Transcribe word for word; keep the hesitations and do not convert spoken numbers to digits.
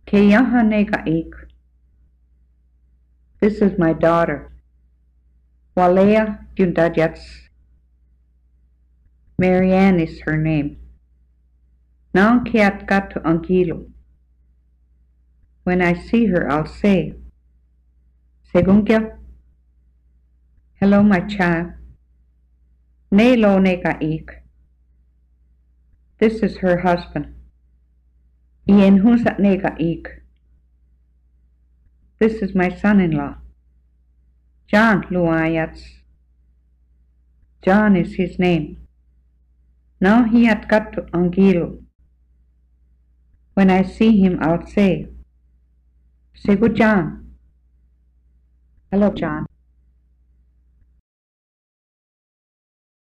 Que यहाँ nega ik. This is my daughter. Walea Gundadjats. Marianne is her name. Nan kiat gat to angilo. When I see her, I'll say, Segungya. Hello, my child. Ne lo nega ik. This is her husband. Ien hunsat nega ik. This is my son-in-law. John Luayats. John is his name. Now he had got to Angilo. When I see him, I'll say, Say good John. Hello, John.